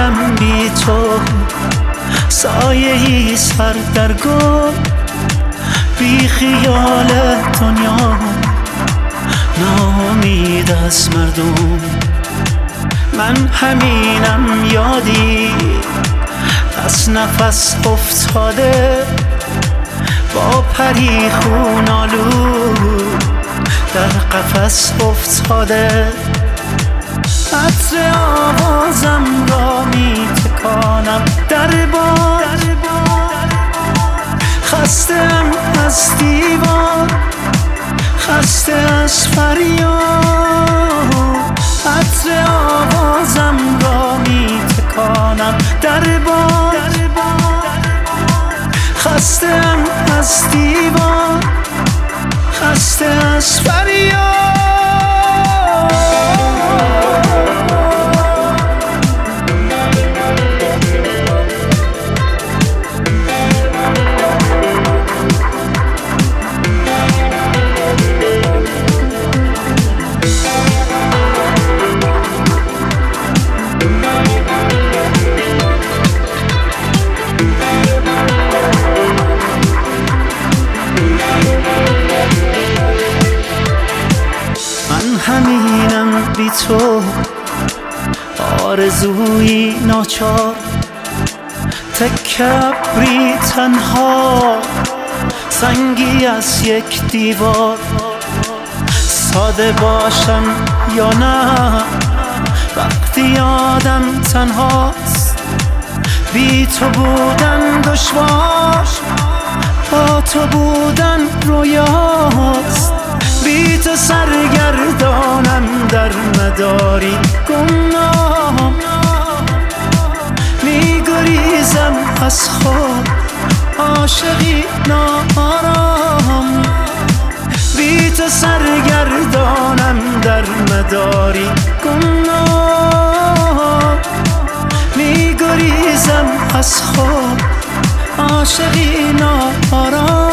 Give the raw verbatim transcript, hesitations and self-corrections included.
همینم بی تو، سایه‌ای سر در گل، بی خیال دنیا، ناامید از مردم. من همینم یادی از نفس افتاده، با پری خون آلود در قفس افتاده. عطر آوازم را می تکانم در باد، خسته‌ام از دیوار، خسته از فریاد. عطر آوازم را می تکانم در باد، خسته‌ام از دیوار، خسته از فریاد. همینم بی تو، آرزوی ناچار، تکه ابری تنها، سنگی از یک دیوار. ساده باشم یا نه وقتی آدم تنهاست، بی تو بودن دشوار، با تو بودن رویاست. بی تو سرگردانم در مداری گمنام، می گریزم از خود عاشقی ناآرام. بی تو سرگردانم در مداری گمنام، می گریزم از خود عاشقی ناآرام.